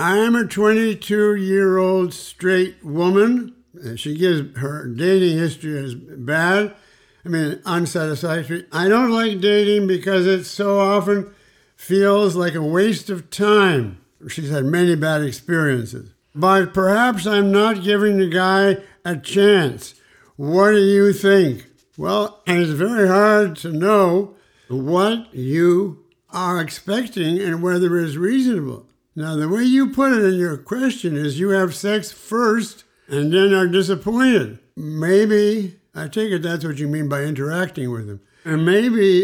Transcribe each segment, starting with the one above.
I'm a 22-year-old straight woman. She gives her dating history as bad. Unsatisfactory. I don't like dating because it so often feels like a waste of time. She's had many bad experiences. But perhaps I'm not giving the guy a chance. What do you think? Well, it's very hard to know what you are expecting and whether it's reasonable. Now, the way you put it in your question is you have sex first and then are disappointed. Maybe, I take it that's what you mean by interacting with him. And maybe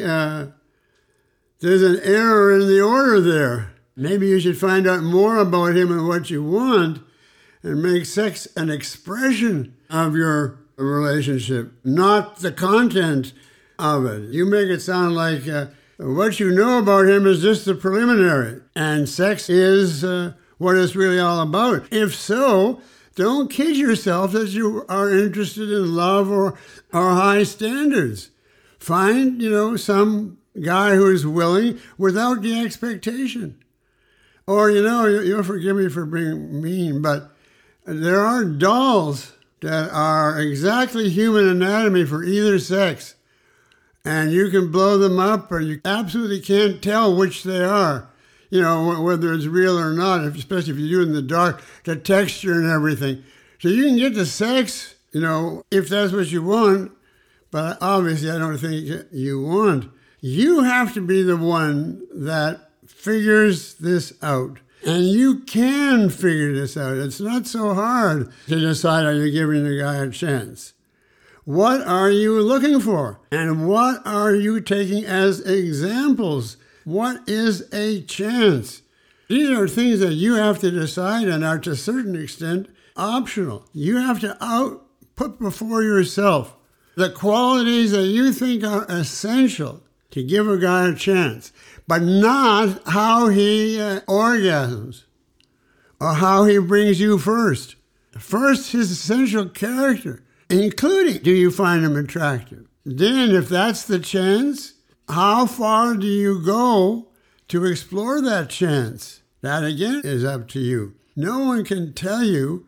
there's an error in the order there. Maybe you should find out more about him and what you want and make sex an expression of your relationship, not the content of it. You make it sound like what you know about him is just the preliminary, and sex is what it's really all about. If so, don't kid yourself that you are interested in love or high standards. Find, some guy who is willing without the expectation. Or, you'll forgive me for being mean, but there are dolls that are exactly human anatomy for either sex. And you can blow them up, or you absolutely can't tell which they are, whether it's real or not, especially if you do it in the dark, the texture and everything. So you can get the sex, if that's what you want, but obviously I don't think you want. You have to be the one that figures this out. And you can figure this out. It's not so hard to decide, are you giving the guy a chance? What are you looking for? And what are you taking as examples? What is a chance? These are things that you have to decide and are to a certain extent optional. You have to put before yourself the qualities that you think are essential to give a guy a chance, but not how he orgasms or how he brings you first. First, his essential character, including, do you find him attractive? Then, if that's the chance, how far do you go to explore that chance? That, again, is up to you. No one can tell you,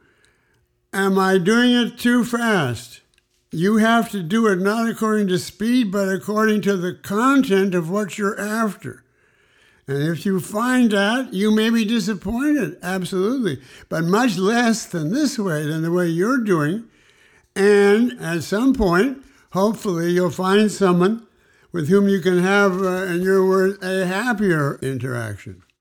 am I doing it too fast? You have to do it not according to speed, but according to the content of what you're after. And if you find that, you may be disappointed, absolutely, but much less than the way you're doing. And at some point, hopefully, you'll find someone with whom you can have, in your words, a happier interaction.